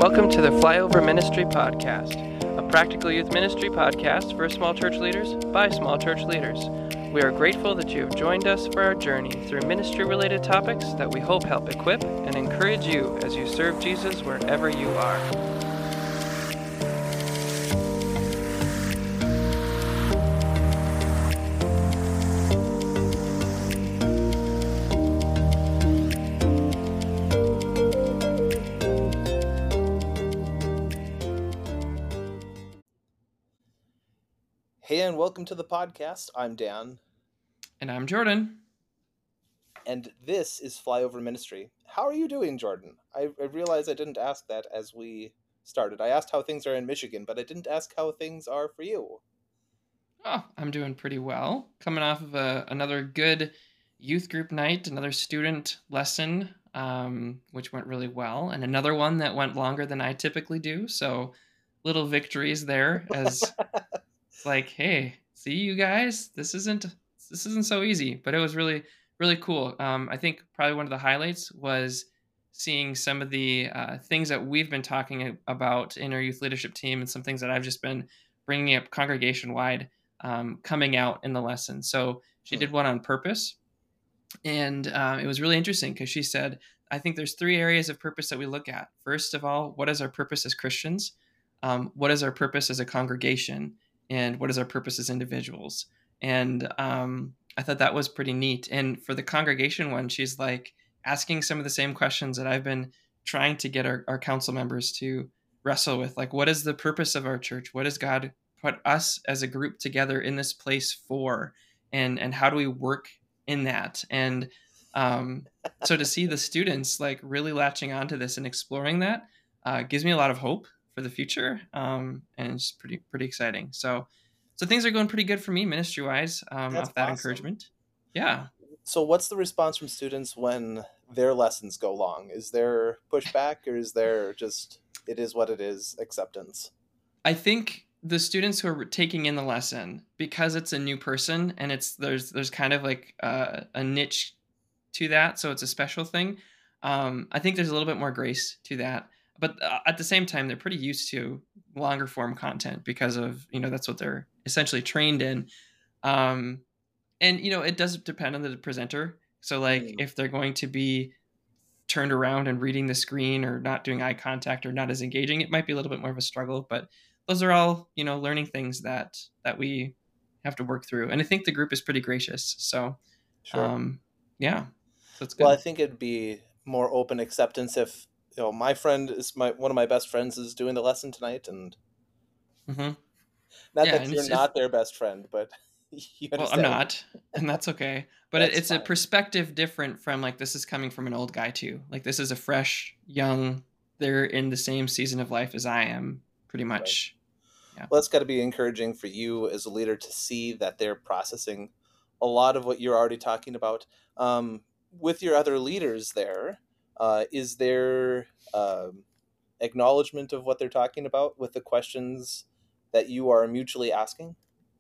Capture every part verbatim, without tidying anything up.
Welcome to the Flyover Ministry Podcast, a practical youth ministry podcast for small church leaders by small church leaders. We are grateful that you have joined us for our journey through ministry-related topics that we hope help equip and encourage you as you serve Jesus wherever you are. Hey, and welcome to the podcast. I'm Dan. And I'm Jordan. And this is Flyover Ministry. How are you doing, Jordan? I, I realize I didn't ask that as we started. I asked how things are in Michigan, but I didn't ask how things are for you. Oh, I'm doing pretty well. Coming off of a, another good youth group night, another student lesson, um, which went really well, and another one that went longer than I typically do. So little victories there as it's like, hey, see you guys, this isn't this isn't so easy, but it was really, really cool. Um, I think probably one of the highlights was seeing some of the uh, things that we've been talking about in our youth leadership team and some things that I've just been bringing up congregation-wide um, coming out in the lesson. So she Hmm. did one on purpose, and uh, it was really interesting because she said, I think there's three areas of purpose that we look at. First of all, what is our purpose as Christians? Um, what is our purpose as a congregation? And what is our purpose as individuals? And um, I thought that was pretty neat. And for the congregation one, she's like asking some of the same questions that I've been trying to get our, our council members to wrestle with. Like, what is the purpose of our church? What does God put us as a group together in this place for? And, and how do we work in that? And um, so to see the students like really latching onto this and exploring that uh, gives me a lot of hope for the future, um, and it's pretty pretty exciting. So, so things are going pretty good for me ministry wise. Um, That's off that awesome. encouragement, yeah. So what's the response from students when their lessons go long? Is there pushback, or is there just, it is what it is, acceptance? I think the students who are taking in the lesson, because it's a new person and it's there's there's kind of like uh, a niche to that, so it's a special thing. Um, I think there's a little bit more grace to that, but uh, at the same time, they're pretty used to longer form content because of, you know, that's what they're essentially trained in. Um, and you know, it does depend on the presenter. So like, Mm. if they're going to be turned around and reading the screen or not doing eye contact or not as engaging, it might be a little bit more of a struggle. But those are all, you know, learning things that that we have to work through. And I think the group is pretty gracious. So, Sure. um, yeah, so it's good. Well, I think it'd be more open acceptance if, you know, my friend is my one of my best friends is doing the lesson tonight, and Mm-hmm. not Yeah, that and you're it's, it's not their best friend, but you well, I'm understand. not, and that's okay. But it, That's it's a fine. perspective different from like this is coming from an old guy too. Like this is a fresh, young. They're in the same season of life as I am, pretty much. Yeah. Well, that's got to be encouraging for you as a leader to see that they're processing a lot of what you're already talking about. Um, with your other leaders there, uh, is there um, acknowledgement of what they're talking about with the questions that you are mutually asking?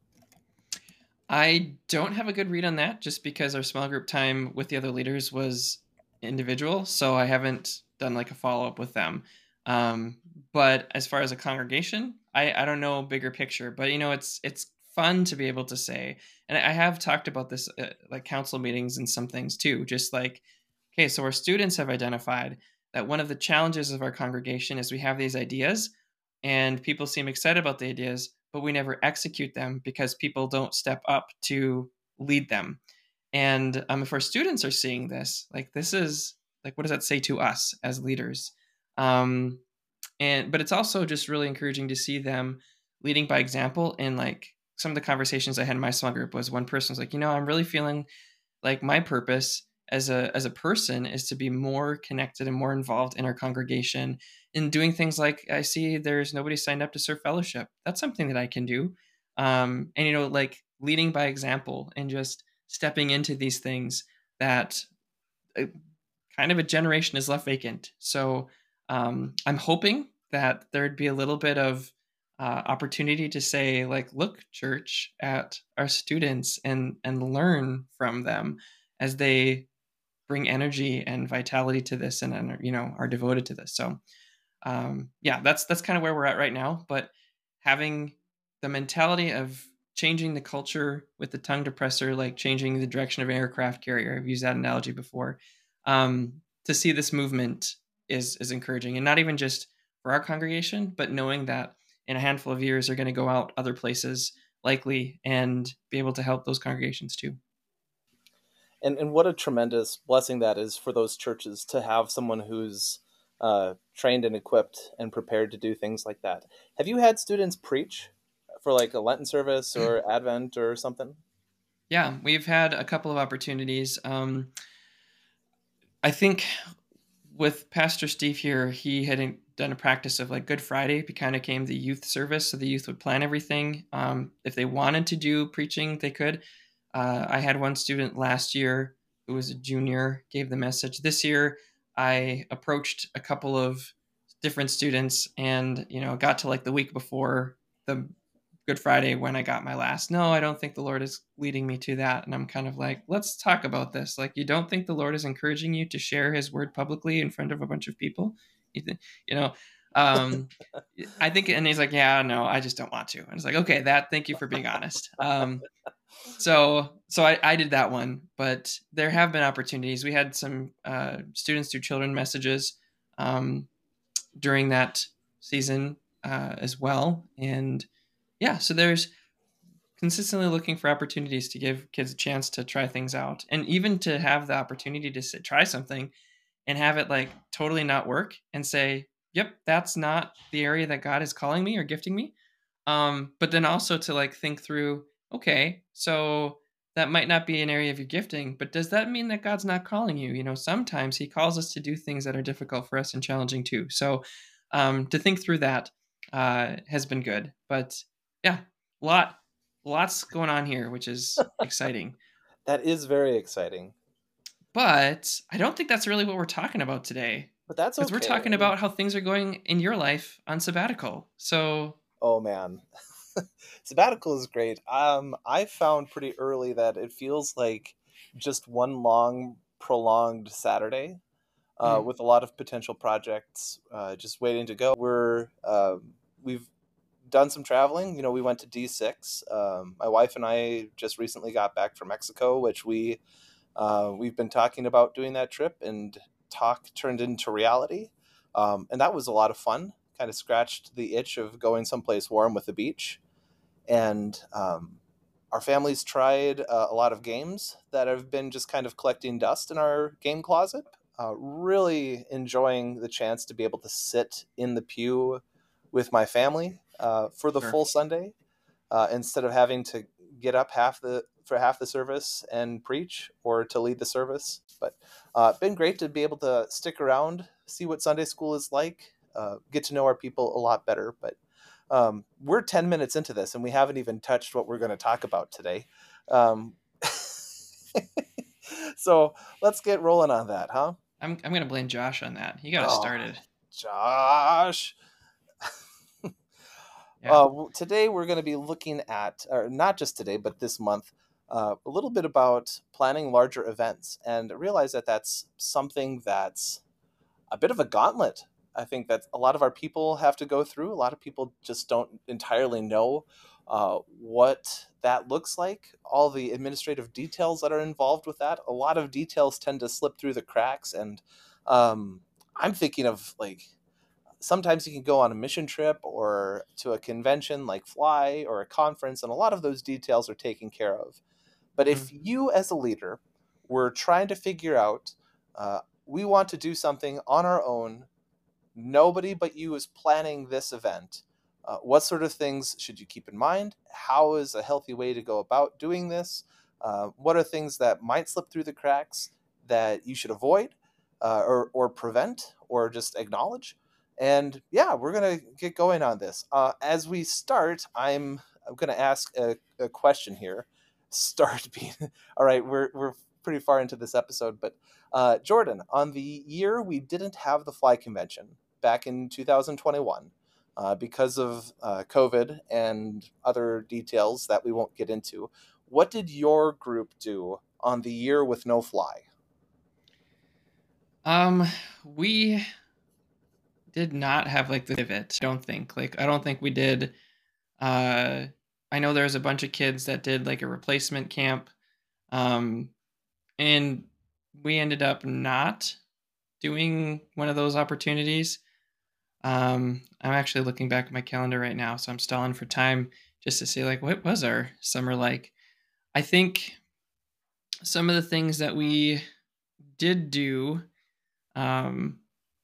I don't have a good read on that just because our small group time with the other leaders was individual. So I haven't done like a follow up with them. Um, but as far as a congregation, I, I don't know bigger picture, but you know, it's, it's fun to be able to say, and I have talked about this uh, like council meetings and some things too, just like, okay, so our students have identified that one of the challenges of our congregation is we have these ideas and people seem excited about the ideas, but we never execute them because people don't step up to lead them. And um, if our students are seeing this, like this is like, what does that say to us as leaders? Um, and but it's also just really encouraging to see them leading by example. And like some of the conversations I had in my small group was one person was like, you know, I'm really feeling like my purpose as a as a person is to be more connected and more involved in our congregation in doing things like I see there's nobody signed up to serve fellowship. That's something that I can do. Um, and you know, like leading by example and just stepping into these things that uh, kind of a generation is left vacant. So um, I'm hoping that there'd be a little bit of uh, opportunity to say, like, look, church, at our students and and learn from them as they bring energy and vitality to this and, and you know are devoted to this. So um, yeah, that's that's kind of where we're at right now. But having the mentality of changing the culture with the tongue depressor, like changing the direction of an aircraft carrier. I've used that analogy before. Um, to see this movement is is encouraging, and not even just for our congregation, but knowing that in a handful of years they're going to go out other places likely and be able to help those congregations too. And and what a tremendous blessing that is for those churches to have someone who's uh, trained and equipped and prepared to do things like that. Have you had students preach for like a Lenten service or Advent or something? Yeah, we've had a couple of opportunities. Um, I think with Pastor Steve here, he had done a practice of like Good Friday kind of came the youth service, so the youth would plan everything. Um, if they wanted to do preaching, they could. Uh, I had one student last year who was a junior, gave the message. This year, I approached a couple of different students, and you know, got to like the week before the Good Friday when I got my last. No, I don't think the Lord is leading me to that. And I'm kind of like, let's talk about this. Like, you don't think the Lord is encouraging you to share His word publicly in front of a bunch of people? You, th- you know, um, I think, and he's like, yeah, no, I just don't want to. And it's like, okay, that. Thank you for being honest. Um, so, so I, I did that one, but there have been opportunities. We had some uh, students do children messages um, during that season uh, as well, and yeah, so there's consistently looking for opportunities to give kids a chance to try things out, and even to have the opportunity to sit, try something and have it like totally not work and say, yep, that's not the area that God is calling me or gifting me. Um, but then also to like think through, okay, so that might not be an area of your gifting, but does that mean that God's not calling you? You know, sometimes He calls us to do things that are difficult for us and challenging too. So um, to think through that uh, has been good. But yeah, lot lots going on here, which is exciting. That is very exciting, But I don't think that's really what we're talking about today, but that's because we're okay. talking I mean, about how things are going in your life on sabbatical. So, oh man, sabbatical is great. Um, I found pretty early that it feels like just one long, prolonged Saturday uh, mm, with a lot of potential projects uh, just waiting to go. We're um, we've done some traveling. You know, we went to D six. Um, my wife and I just recently got back from Mexico, which we uh, we've been talking about doing that trip, and talk turned into reality. Um, and that was a lot of fun. Kind of scratched the itch of going someplace warm with the beach. And um, our family's tried uh, a lot of games that have been just kind of collecting dust in our game closet. Uh, really enjoying the chance to be able to sit in the pew with my family uh, for the sure. full Sunday uh, instead of having to get up half the for half the service and preach or to lead the service. But uh, been great to be able to stick around, see what Sunday school is like, uh, get to know our people a lot better. But um, we're ten minutes into this and we haven't even touched what we're going to talk about today. Um, so let's get rolling on that, huh? I'm I'm gonna blame Josh on that. He got us Oh, started. Josh. Yeah. Uh, today we're going to be looking at, or not just today, but this month, uh, a little bit about planning larger events, and realize that that's something that's a bit of a gauntlet. I think that a lot of our people have to go through. A lot of people just don't entirely know uh, what that looks like, all the administrative details that are involved with that. A lot of details tend to slip through the cracks, and um, I'm thinking of like sometimes you can go on a mission trip or to a convention like Fly or a conference, and a lot of those details are taken care of. But if Mm, you, as a leader, were trying to figure out, uh, we want to do something on our own, nobody but you is planning this event. Uh, what sort of things should you keep in mind? How is a healthy way to go about doing this? Uh, what are things that might slip through the cracks that you should avoid uh, or, or prevent or just acknowledge? And yeah, we're going to get going on this. Uh, as we start, I'm, I'm going to ask a, a question here. Start being, all right, we're, we're pretty far into this episode, but uh, Jordan, on the year we didn't have the Fly convention back in two thousand twenty-one, uh, because of uh, COVID and other details that we won't get into, what did your group do on the year with no Fly? Um, we did not have like the pivot. I don't think. Like I don't think we did. Uh, I know there's a bunch of kids that did like a replacement camp, um, and we ended up not doing one of those opportunities. Um, I'm actually looking back at my calendar right now, so I'm stalling for time just to see like what was our summer like. I think some of the things that we did do, um,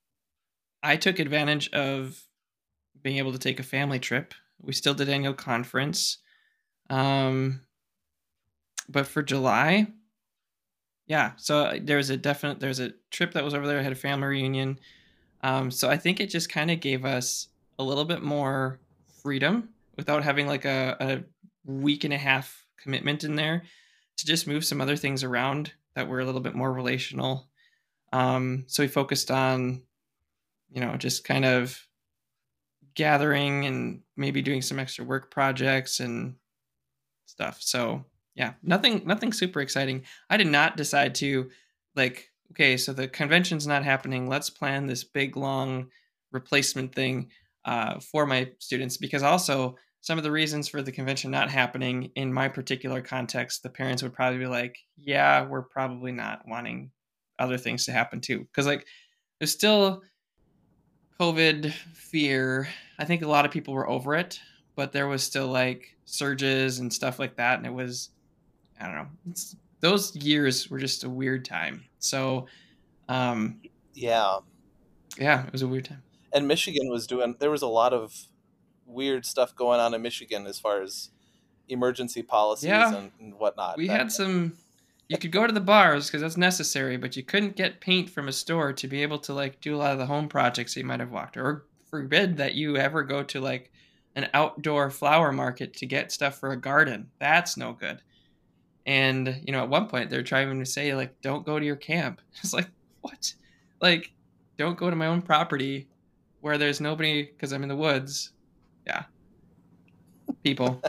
I took advantage of being able to take a family trip. We still did annual conference. Um, but for July, yeah, so uh, there was a definite there's a trip that was over there. I had a family reunion. Um, so I think it just kind of gave us a little bit more freedom without having like a, a week and a half commitment in there to just move some other things around that were a little bit more relational. Um, so we focused on, you know, just kind of gathering and maybe doing some extra work projects and stuff. So yeah, nothing nothing super exciting. I did not decide to like, okay, so the convention's not happening. Let's plan this big long replacement thing uh, for my students, because also some of the reasons for the convention not happening in my particular context, the parents would probably be like, yeah, we're probably not wanting other things to happen too. Because like there's still COVID fear. I think a lot of people were over it, but there was still like surges and stuff like that. And it was, I don't know, it's, those years were just a weird time. So, um, Yeah. yeah, it was a weird time. And Michigan was doing, there was a lot of weird stuff going on in Michigan as far as emergency policies Yeah, and, and whatnot. we That had some, you could go to the bars because that's necessary, but you couldn't get paint from a store to be able to like do a lot of the home projects that you might have walked, or forbid that you ever go to like an outdoor flower market to get stuff for a garden. That's no good. And, you know, at one point they're trying to say, like, don't go to your camp. It's like, what? Like, don't go to my own property where there's nobody because I'm in the woods. Yeah. People.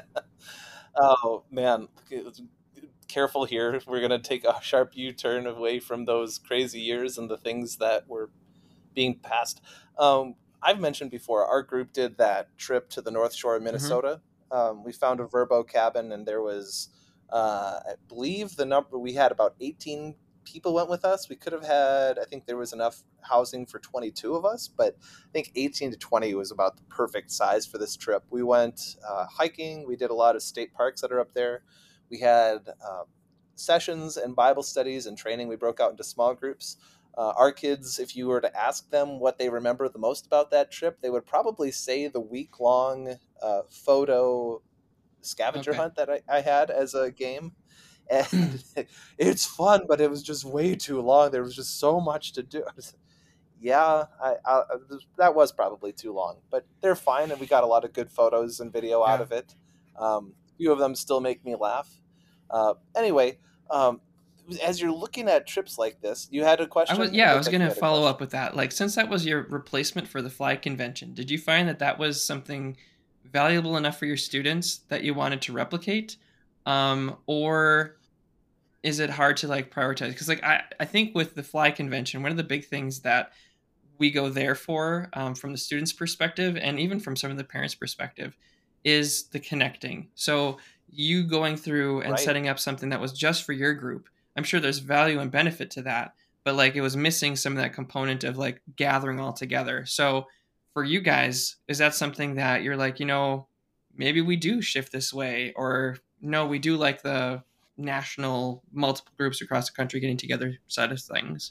oh man, careful here. We're gonna take a sharp U-turn away from those crazy years and the things that were being passed. Um, I've mentioned before, our group did that trip to the North Shore of Hmm. Minnesota. Um, we found a Verbo cabin, and there was, uh, I believe the number we had about eighteen people went with us. We could have had, I think there was enough housing for twenty-two of us, but I think eighteen to twenty was about the perfect size for this trip. We went uh, hiking. We did a lot of state parks that are up there. We had um, sessions and Bible studies and training. We broke out into small groups. Uh, our kids, if you were to ask them what they remember the most about that trip, they would probably say the week long uh, photo scavenger Okay. hunt that I, I had as a game. And it's fun, but it was just way too long. There was just so much to do. yeah, I, I, that was probably too long, but they're fine, and we got a lot of good photos and video out Yeah. of it. Um, a few of them still make me laugh. Uh, anyway, um, as you're looking at trips like this, you had a I was, question? It yeah, I looked was like you gonna had a follow question. up with that. Like, since that was your replacement for the fly convention, did you find that that was something valuable enough for your students that you wanted to replicate, um, or is it hard to like prioritize? Because like I, I think with the fly convention, one of the big things that we go there for, um, from the students' perspective and even from some of the parents' perspective, is the connecting. So you going through and Right. setting up something that was just for your group, I'm sure there's value and benefit to that, but like it was missing some of that component of like gathering all together. So for you guys, is that something that you're like, you know, maybe we do shift this way, or no, we do like the national multiple groups across the country getting together side of things?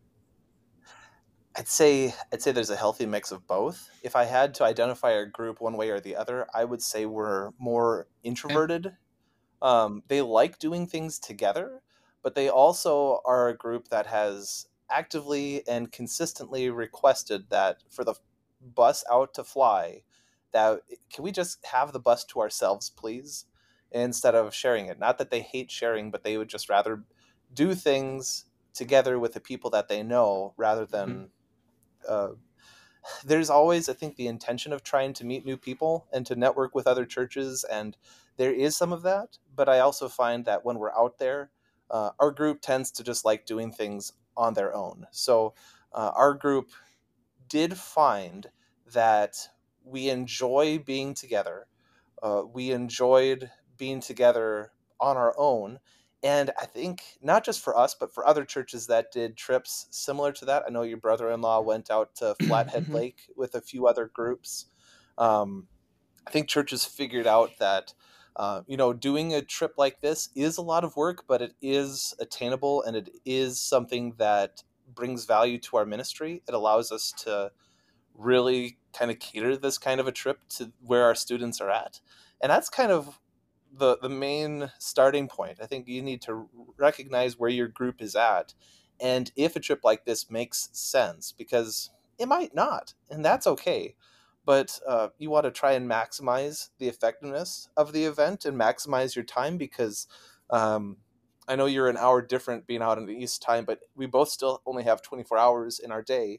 I'd say I'd say there's a healthy mix of both. If I had to identify a group one way or the other, I would say we're more Okay. introverted. Um, they like doing things together, but they also are a group that has actively and consistently requested that for the bus out to fly, that can we just have the bus to ourselves, please, instead of sharing it. Not that they hate sharing, but they would just rather do things together with the people that they know rather Mhm. than uh, there's always, I think, the intention of trying to meet new people and to network with other churches, and there is some of that. But I also find that when we're out there, uh, our group tends to just like doing things on their own. So uh, our group did find that we enjoy being together. Uh, we enjoyed being together on our own. And I think not just for us, but for other churches that did trips similar to that. I know your brother-in-law went out to Flathead Mhm. Lake with a few other groups. Um, I think churches figured out that, uh, you know, doing a trip like this is a lot of work, but it is attainable and it is something that brings value to our ministry. It allows us to really kind of cater this kind of a trip to where our students are at. And that's kind of the the main starting point. I think you need to recognize where your group is at and if a trip like this makes sense, because it might not, and that's okay. But uh, you want to try and maximize the effectiveness of the event and maximize your time, because um, I know you're an hour different being out in the East time, but we both still only have twenty-four hours in our day,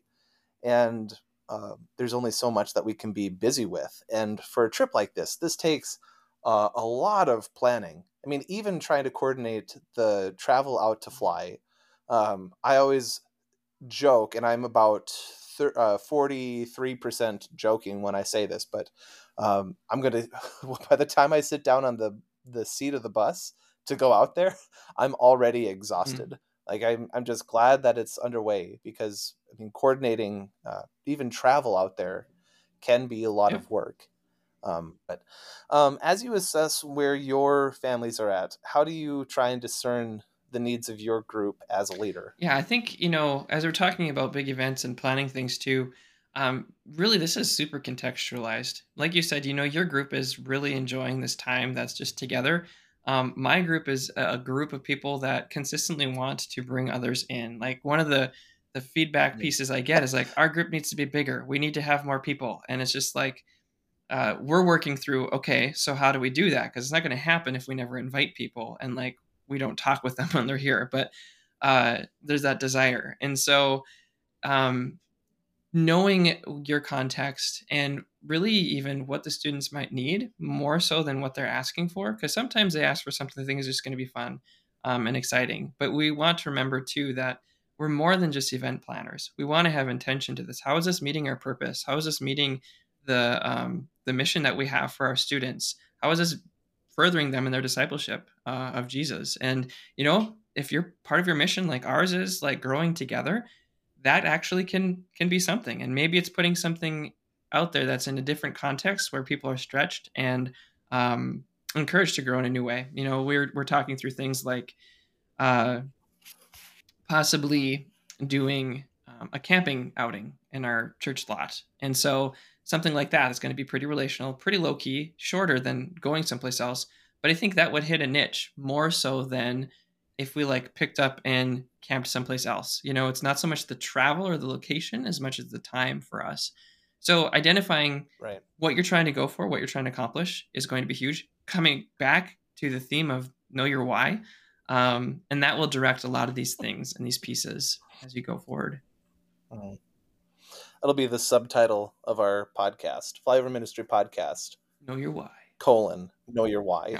and uh, there's only so much that we can be busy with. And for a trip like this, this takes uh, a lot of planning. I mean, even trying to coordinate the travel out to fly. Um, I always joke, and I'm about thir- uh, forty-three percent joking when I say this, but um, I'm going to, by the time I sit down on the, the seat of the bus to go out there, I'm already Mm. exhausted. Like I'm, I'm just glad that it's underway, because I mean, coordinating uh, even travel out there can be a lot Yeah. of work. Um, but um, as you assess where your families are at, how do you try and discern the needs of your group as a leader? Yeah, I think, you know, as we're talking about big events and planning things too, um, really this is super contextualized. Like you said, you know, your group is really enjoying this time that's just together. Um, my group is a a group of people that consistently want to bring others in. Like one of the the feedback Mm. pieces I get is like, our group needs to be bigger. We need to have more people. And it's just like, uh, we're working through, okay, so how do we do that? Because it's not going to happen if we never invite people and like we don't talk with them when they're here. But uh, there's that desire. And so, um, knowing your context and really even what the students might need more so than what they're asking for, because sometimes they ask for something they think is just going to be fun um, and exciting. But we want to remember too that we're more than just event planners. We want to have intention to this. How is this meeting our purpose? How is this meeting the um, the mission that we have for our students? How is this furthering them in their discipleship uh, of Jesus? And you know, if you're part of your mission like ours is, like growing together, that actually can can be something. And maybe it's putting something out there that's in a different context where people are stretched and um, encouraged to grow in a new way. You know, we're we're talking through things like uh, possibly doing um, a camping outing in our church lot. And so something like that is going to be pretty relational, pretty low key, shorter than going someplace else. But I think that would hit a niche more so than if we like picked up and camped someplace else. You know, it's not so much the travel or the location as much as the time for us. So identifying Right. what you're trying to go for, what you're trying to accomplish is going to be huge. Coming back to the theme of know your why, um, and that will direct a lot of these things and these pieces as you go forward. Mhm. That'll be the subtitle of our podcast, Flyover Ministry Podcast, Know your why. colon, know your why. Yeah.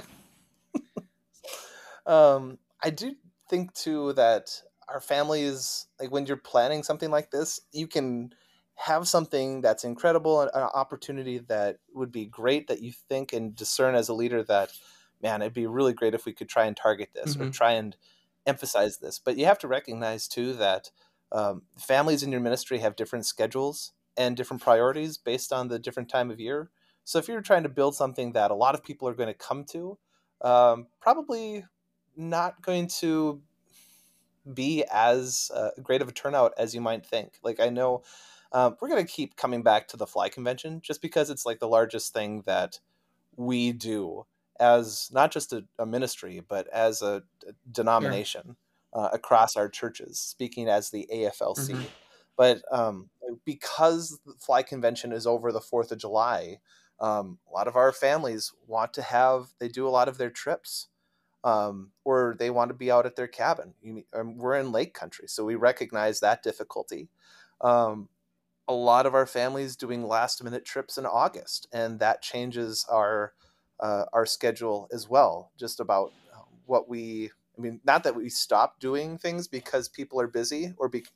Um, I do think too that our families, like when you're planning something like this, you can have something that's incredible, an, an opportunity that would be great that you think and discern as a leader that, man, it'd be really great if we could try and target this or Hmm. try and emphasize this. But you have to recognize too that um, families in your ministry have different schedules and different priorities based on the different time of year. So if you're trying to build something that a lot of people are going to come to, um, probably not going to be as uh, great of a turnout as you might think. Like I know um, we're going to keep coming back to the Fly Convention just because it's like the largest thing that we do as not just a, a ministry, but as a, a Sure. denomination uh, across our churches, speaking as the A F L C. Hmm. But um, because the Fly Convention is over the fourth of July, um, a lot of our families want to have, they do a lot of their trips um, or they want to be out at their cabin. You, um, we're in lake country, so we recognize that difficulty. Um, a lot of our families doing last minute trips in August, and that changes our uh, our schedule as well. Just about what we, I mean, not that we stop doing things because people are busy or be,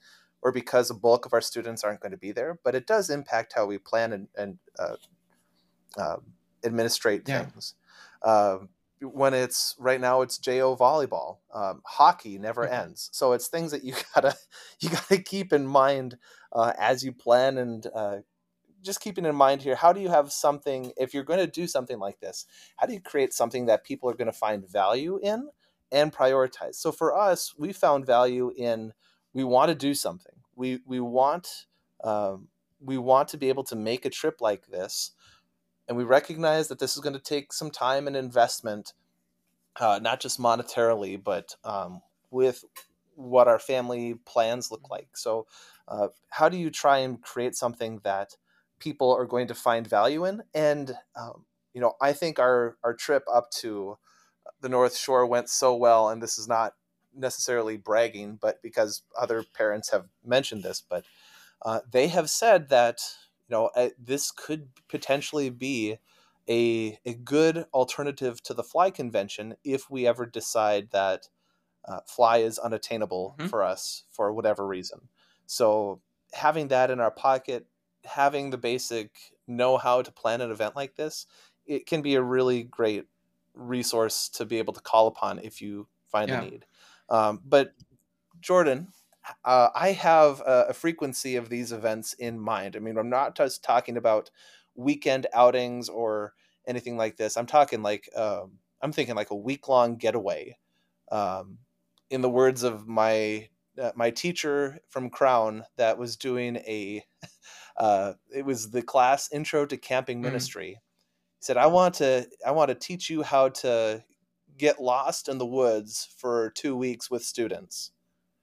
or because a bulk of our students aren't going to be there, but it does impact how we plan and, and uh, uh, administrate Yeah. things. Uh, when it's right now, it's J O volleyball. Um, hockey never ends, so it's things that you gotta you gotta keep in mind uh, as you plan. And uh, just keeping in mind here, how do you have something, if you're going to do something like this, how do you create something that people are going to find value in and prioritize? So for us, we found value in, we want to do something. We we want um, we want to be able to make a trip like this, and we recognize that this is going to take some time and investment, uh, not just monetarily, but um, with what our family plans look like. So, uh, how do you try and create something that people are going to find value in? And um, you know, I think our our trip up to the North Shore went so well, and this is not necessarily bragging, but because other parents have mentioned this, but uh, they have said that, you know, uh, this could potentially be a a good alternative to the fly convention if we ever decide that uh, fly is unattainable Hmm. for us for whatever reason. So having that in our pocket, having the basic know how to plan an event like this, it can be a really great resource to be able to call upon if you find the Yeah. need. Um, but Jordan, uh, I have a, a frequency of these events in mind. I mean, I'm not just talking about weekend outings or anything like this. I'm talking like um, I'm thinking like a week long getaway. Um, in the words of my uh, my teacher from Crown, that was doing a uh, it was the class Intro to Camping Mm. Ministry. He said, "I want to I want to teach you how to get lost in the woods for two weeks with students."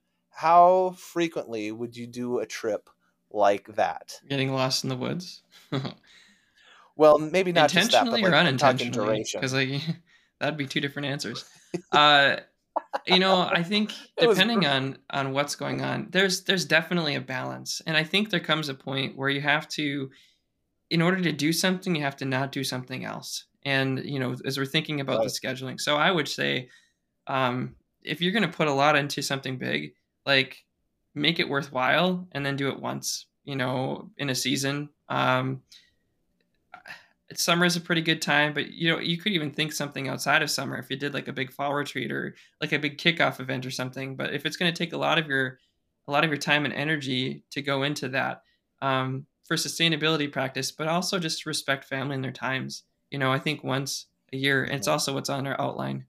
How frequently would you do a trip like that? Getting lost in the woods. Well, maybe not just that, but Intentionally or like I'm talking unintentionally? Because duration. like that'd be two different answers. Uh, you know, I think It was depending on on what's going on, there's there's definitely a balance, and I think there comes a point where you have to, in order to do something, you have to not do something else. And you know, as we're thinking about the right. scheduling, so I would say, um, if you're going to put a lot into something big, like make it worthwhile, and then do it once. You know, in a season. Um, summer is a pretty good time, but you know, you could even think something outside of summer if you did like a big fall retreat or like a big kickoff event or something. But if it's going to take a lot of your a lot of your time and energy to go into that, um, for sustainability practice, but also just to respect family and their times. You know, I think once a year, and it's Mhm. also what's on our outline.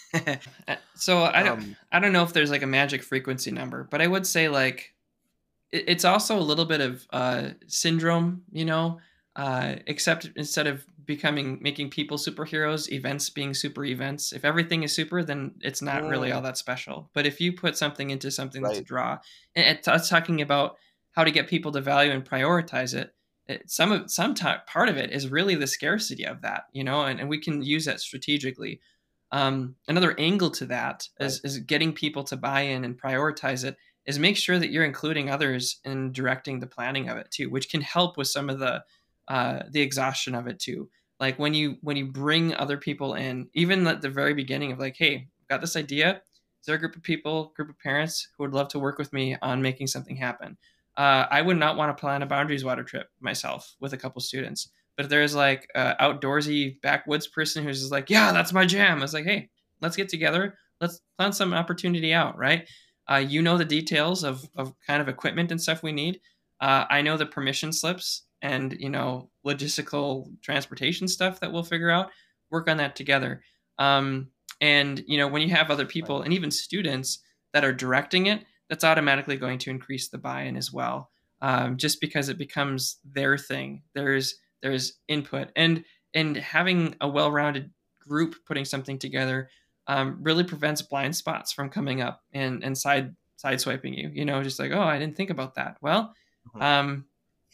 So I don't Um, I don't know if there's like a magic frequency number, but I would say like it, it's also a little bit of uh, syndrome, you know, uh, except instead of becoming making people superheroes, events being super events. If everything is super, then it's not really all mm, that special. But if you put something into something that's a right. draw, and it's us talking about how to get people to value and prioritize it. It, some of some t- part of it is really the scarcity of that, you know, and, and we can use that strategically. Um, another angle to that Right. is is getting people to buy in and prioritize it is make sure that you're including others in directing the planning of it too, which can help with some of the uh, the exhaustion of it too. Like when you when you bring other people in, even at the very beginning of like, hey, I've got this idea. Is there a group of people, group of parents who would love to work with me on making something happen? Uh, I would not want to plan a boundaries water trip myself with a couple students. But if there's like a outdoorsy backwoods person who's just like, yeah, that's my jam. I was like, hey, let's get together. Let's plan some opportunity out, right? Uh, you know the details of, of kind of equipment and stuff we need. Uh, I know the permission slips and you know logistical transportation stuff that we'll figure out. Work on that together. Um, and you know when you have other Right. people and even students that are directing it, that's automatically going to increase the buy-in as well. Um, just because it becomes their thing. There's there's input and and having a well-rounded group putting something together um, really prevents blind spots from coming up and and side sideswiping you. You know, just like, oh, I didn't think about that. Well, Mhm. um,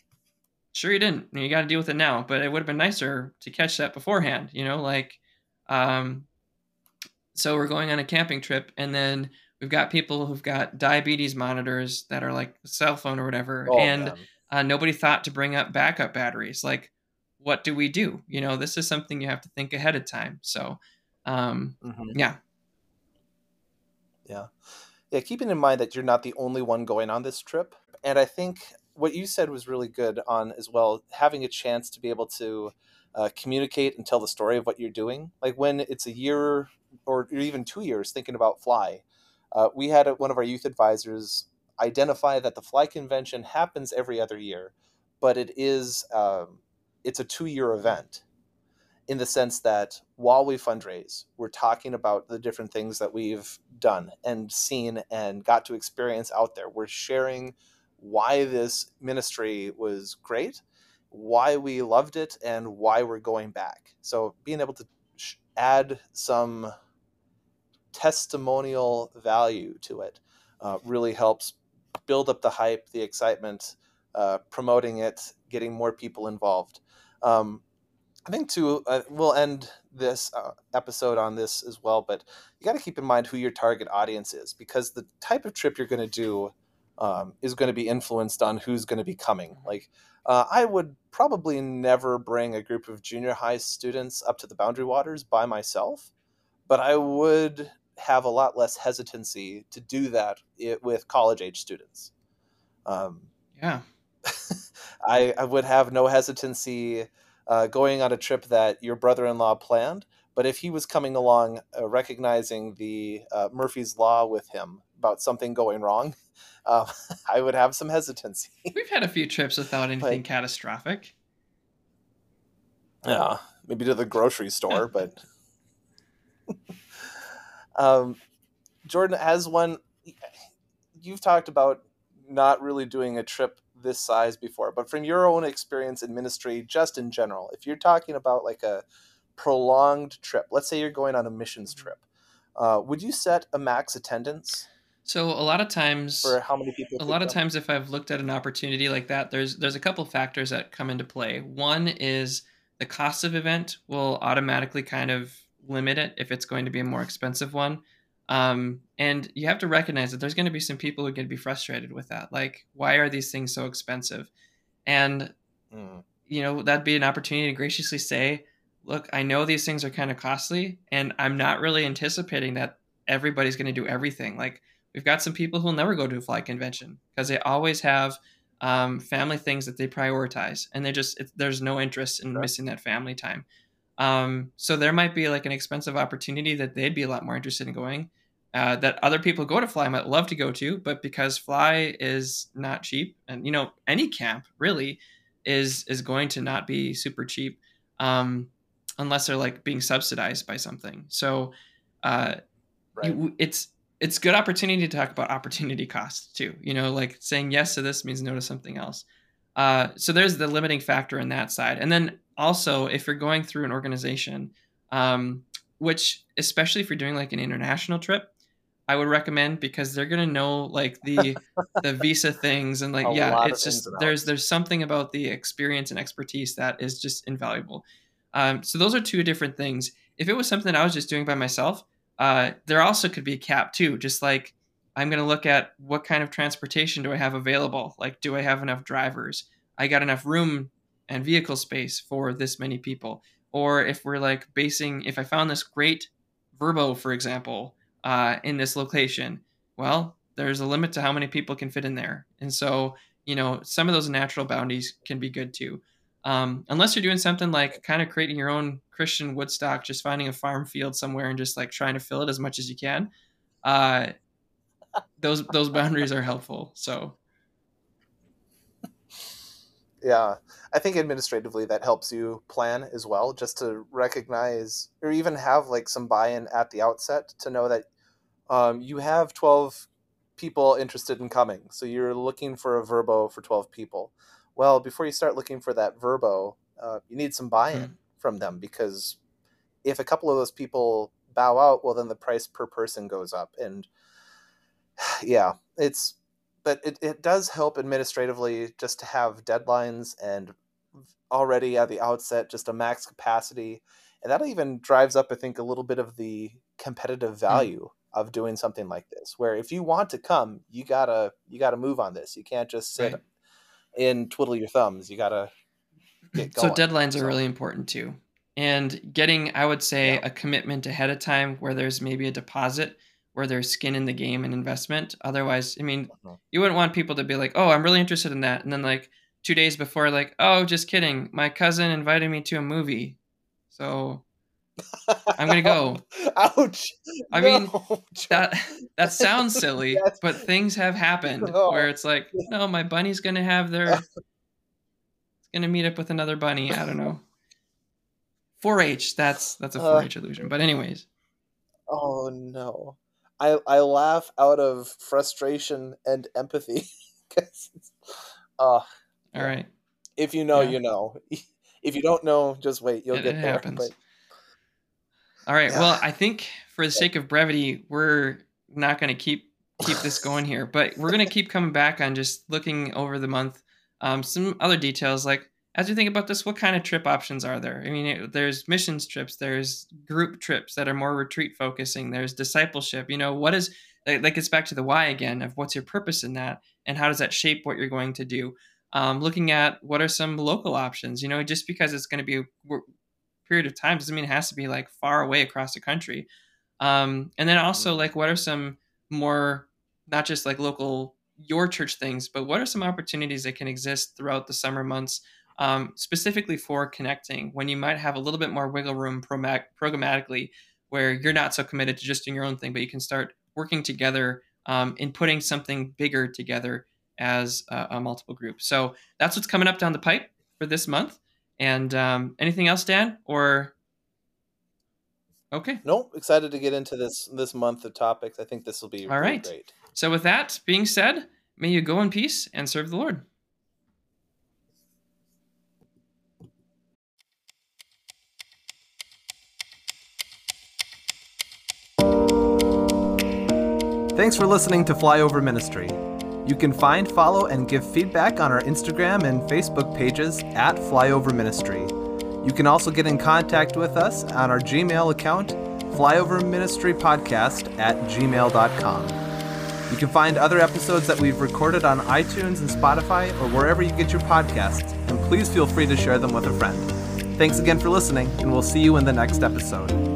sure you didn't. You got to deal with it now. But it would have been nicer to catch that beforehand. You know, like, um, so we're going on a camping trip, and then we've got people who've got diabetes monitors that are like a cell phone or whatever, Oh and man. uh, nobody thought to bring up backup batteries. Like, what do we do? You know, this is something you have to think ahead of time. So, um, Hmm. yeah. Yeah. Yeah. Keeping in mind that you're not the only one going on this trip. and I think what you said was really good on as well, having a chance to be able to uh, communicate and tell the story of what you're doing. Like when it's a year or even two years thinking about Fly, uh, we had one of our youth advisors identify that the Fly convention happens every other year, but it is um, it's a two year event in the sense that while we fundraise, we're talking about the different things that we've done and seen and got to experience out there. We're sharing why this ministry was great, why we loved it, and why we're going back. So being able to add some testimonial value to it uh, really helps build up the hype, the excitement, uh, promoting it, getting more people involved. Um, I think too, uh, we'll end this uh, episode on this as well, but you got to keep in mind who your target audience is, because the type of trip you're going to do um, is going to be influenced on who's going to be coming. Like, uh, I would probably never bring a group of junior high students up to the Boundary Waters by myself, but I would have a lot less hesitancy to do that with college age students. Um, yeah. I, I would have no hesitancy uh, going on a trip that your brother-in-law planned, but if he was coming along uh, recognizing the uh, Murphy's Law with him about something going wrong, uh, I would have some hesitancy. We've had a few trips without anything but, catastrophic. Yeah, maybe to the grocery store, but... um, Jordan, as one, you've talked about not really doing a trip this size before, but from your own experience in ministry, just in general, if you're talking about like a prolonged trip, let's say you're going on a missions trip, uh, would you set a max attendance? So a lot of times, for how many people? A lot of times, if I've looked at an opportunity like that, there's there's a couple factors that come into play. One is the cost of event will automatically kind of limit it if it's going to be a more expensive one. Um, and you have to recognize that there's going to be some people who are going to be frustrated with that. Like, why are these things so expensive? And, mm. you know, that'd be an opportunity to graciously say, look, I know these things are kind of costly, and I'm not really anticipating that everybody's going to do everything. Like, we've got some people who'll never go to a Fly convention because they always have um, family things that they prioritize, and they just, it, there's no interest in sure. missing that family time. Um, so there might be like an expensive opportunity that they'd be a lot more interested in going, uh, that other people go to Fly might love to go to, but because Fly is not cheap, and you know, any camp really is, is going to not be super cheap, um, unless they're like being subsidized by something. So, uh, right. you, it's, it's good opportunity to talk about opportunity cost too. You know, like saying yes to this means no to something else. Uh, so there's the limiting factor in that side. And then also, if you're going through an organization, um, which especially if you're doing like an international trip, I would recommend, because they're going to know like the the visa things and like, a yeah, it's just there's there's something about the experience and expertise that is just invaluable. Um, so those are two different things. If it was something I was just doing by myself, uh, there also could be a cap too. Just like, I'm going to look at what kind of transportation do I have available? Like, do I have enough drivers? I got enough room and vehicle space for this many people? Or if we're like basing, if I found this great Vrbo, for example, uh, in this location, well, there's a limit to how many people can fit in there. And so, you know, some of those natural boundaries can be good too. Um, unless you're doing something like kind of creating your own Christian Woodstock, just finding a farm field somewhere and just like trying to fill it as much as you can. Uh, those those boundaries are helpful. So yeah, I think administratively that helps you plan as well, just to recognize or even have like some buy-in at the outset to know that um, you have twelve people interested in coming. So you're looking for a Vrbo for twelve people. Well, before you start looking for that Vrbo, uh, you need some buy-in mm-hmm. from them, because if a couple of those people bow out, well, then the price per person goes up. And yeah, it's, but it, it does help administratively just to have deadlines and already at the outset, just a max capacity. And that even drives up, I think, a little bit of the competitive value mm. of doing something like this, where if you want to come, you gotta, you gotta move on this. You can't just sit right. and twiddle your thumbs. You gotta get going. So deadlines so. are really important too. And getting, I would say, yeah. a commitment ahead of time where there's maybe a deposit where there's skin in the game and investment. Otherwise, I mean, Uh-huh. you wouldn't want people to be like, oh, I'm really interested in that. And then like two days before, like, oh, just kidding. My cousin invited me to a movie. So I'm going to go. Ouch. I No, mean, that that sounds silly, Yes. but things have happened No. where it's like, no, my bunny's going to have their, it's going to meet up with another bunny. I don't know. four H, that's that's a four H Uh, illusion. But anyways, Oh no. I I laugh out of frustration and empathy. 'Cause it's- uh, all yeah. right. If you know, Yeah. you know. If you don't know, just wait. You'll It, get it there. happens. But All right. yeah. Well, I think for the sake of brevity, we're not going to keep keep this going here, but we're going to keep coming back on just looking over the month. Um, some other details, like as you think about this, what kind of trip options are there? I mean, it, there's missions trips, there's group trips that are more retreat focusing, there's discipleship. You know, what is that, that gets back to the why again of what's your purpose in that, and how does that shape what you're going to do? Um, looking at what are some local options. You know, just because it's going to be a period of time doesn't mean it has to be like far away across the country. Um, and then also like what are some more not just like local your church things, but what are some opportunities that can exist throughout the summer months, um, specifically for connecting when you might have a little bit more wiggle room prog- programmatically, where you're not so committed to just doing your own thing, but you can start working together um, and putting something bigger together as a, a multiple group. So that's what's coming up down the pipe for this month. And um, anything else, Dan? Or okay. Nope. Excited to get into this this month of topics. I think this will be All really right. great. So with that being said, may you go in peace and serve the Lord. Thanks for listening to Flyover Ministry. You can find, follow, and give feedback on our Instagram and Facebook pages at Flyover Ministry. You can also get in contact with us on our Gmail account, flyoverministrypodcast at gmail dot com. You can find other episodes that we've recorded on iTunes and Spotify or wherever you get your podcasts, and please feel free to share them with a friend. Thanks again for listening, and we'll see you in the next episode.